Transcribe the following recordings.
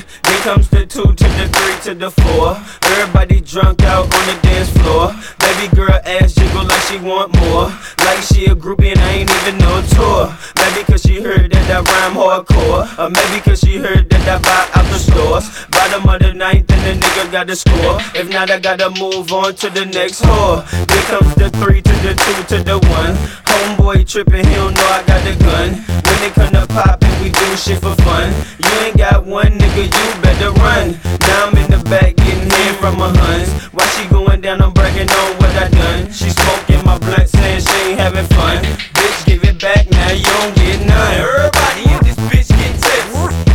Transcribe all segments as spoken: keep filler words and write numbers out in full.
then comes the two to the three to the four. Everybody drunk out on the dance floor. Baby girl ass jiggle like she want more. Like she a groupie and I ain't even no tour. Maybe cause she heard that I rhyme hardcore, or maybe cause she heard that I buy out the stores. Bottom of the ninth and the nigga got to score. If not, I gotta move on to the next whore. Then comes the three to the two to the one. Homeboy trippin', he don't know I got the gun. When it come to poppin', we do shit for fun. You ain't got one nigga, you better run. Now I'm in the back getting head from my huns. While she going down, I'm bragging on what I done. She smoking my blunt, saying she ain't having fun. Bitch, give it back, now you don't get none. Everybody in this bitch get tips.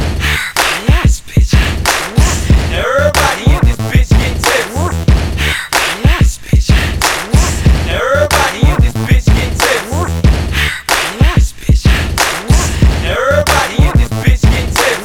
Yes, bitch. Everybody in this bitch get tips. Yes, bitch. Everybody in this bitch get tips. Yes, bitch. Everybody in this bitch get tips.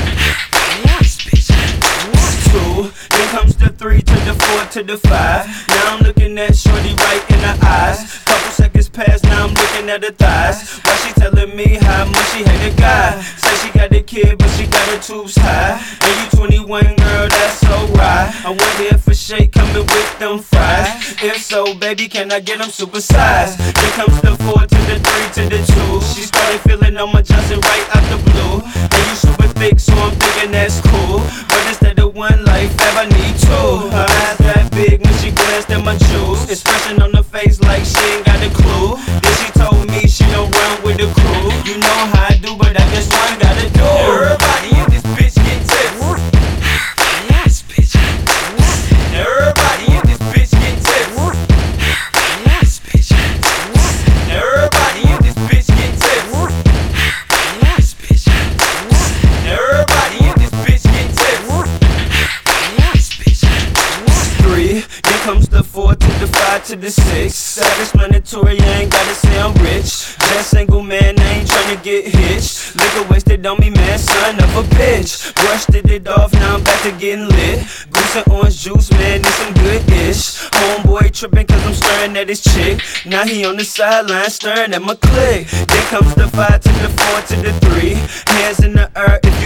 Yes, bitch. Two, then comes the three to the four to the five. Now I'm looking at shorty right in the eyes. Couple seconds pass, now I'm looking at her thighs. While she telling me how much she hate a guy. Say she got a kid, but she got her tubes high. And you twenty-one, girl, that's so right. I wonder if a shake coming with them fries. If so, baby, can I get them supersized? Then comes the four to the three to the two. She started feeling on my Johnson right out the blue. And you super thick, so I'm thinking that's cool. But instead of one life, I need two. Her eyes that big when she glanced at my jewels. Expression on her face like she ain't got a clue. Then she told me she don't run with the crew. You know how I do, but I guess one gotta do. Everybody in this bitch get tips. Yes, bitch. Everybody in this bitch get tips. Yes, bitch. Everybody in this bitch get tips. Yes, bitch. Everybody in this bitch get tips. Yes, bitch. Three, then comes the four to the five to the six. Self-explanatory, I ain't gotta say I'm rich. Just single man, I ain't tryna get hitched. Liquor wasted on me, man, son of a bitch. Brushed it off, now I'm back to getting lit. Goose and orange juice, man, this some good-ish. Homeboy trippin' cause I'm staring at his chick. Now he on the sideline staring at my click. Then comes the five to the four to the three. Hands in the air if